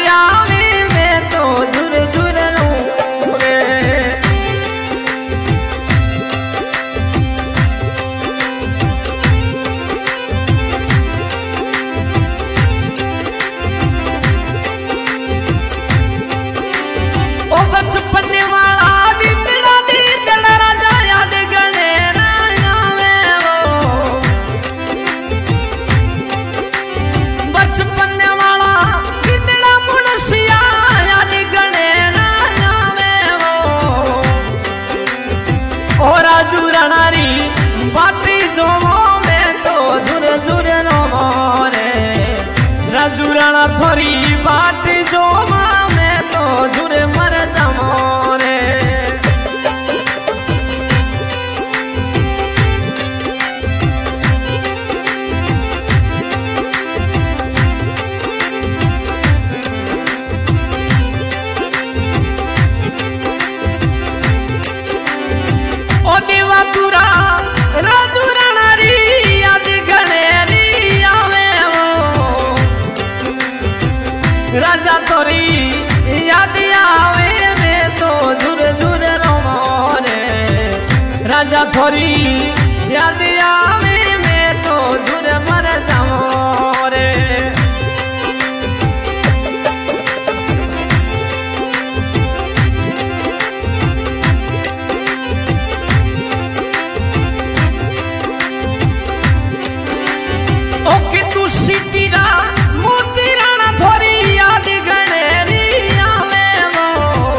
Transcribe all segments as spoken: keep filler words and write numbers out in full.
आवे मैं तो झुर झुर रो रे। ओ बचपन वाला दीदड़ा दीदड़ा राजा याद गणे ना आवे वो। बचपन वाला दीदड़ा मुनसिया याद गणे ना आवे वो। ओ राजू राणारी बाती जो मैं तो झुर झुर रो रे। राजू राणा थोड़ी बाती जो मैं तो झुर मर जामो रे। ओ देवा तुरा राजू राणा री याद गणे री आवे वो। राजा तोरी याद आवे मैं तो झुर झुर रोमो रे। राजा थोरी याद आवे मैं तो झुर मर जामो रे। ओ कि तू सिटीरा मोती राणा थोरी याद गणे री आवे वो।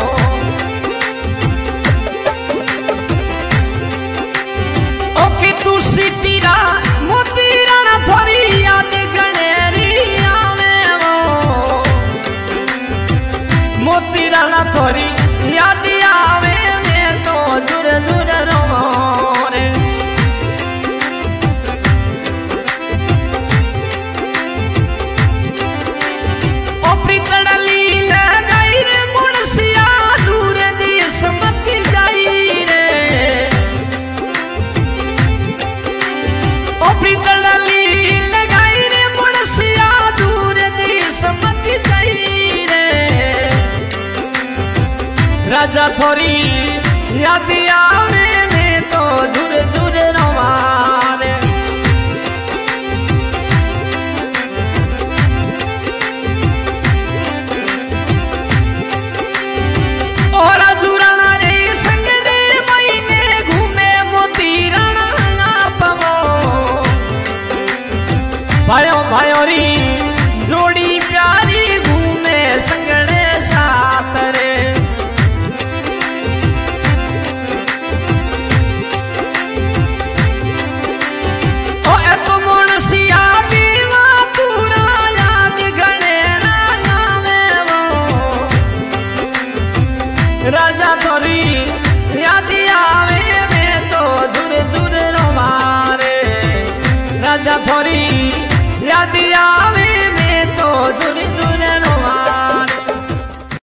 ओ कि तू सिटीरा मोती राणा थोरी याद गणे री आवे वो। मोती राणा थोरी याद आवे मैं तो झुर झुर रोमो रे। ओ प्रीतड़ली लगाई रे मुनसिया दूर देश मत जाई रे। ओ प्रीतड़ली लगाई रे मुनसिया दूर देश मत जाई रे। राजा थोरी याद आवे मैं तो झुर झुर रोवा रे। ओ राजू राणा रे संगने महीने घूमे मोती राणा आपमो। भायो भायो री जोड़ी प्यारी घूमे संगने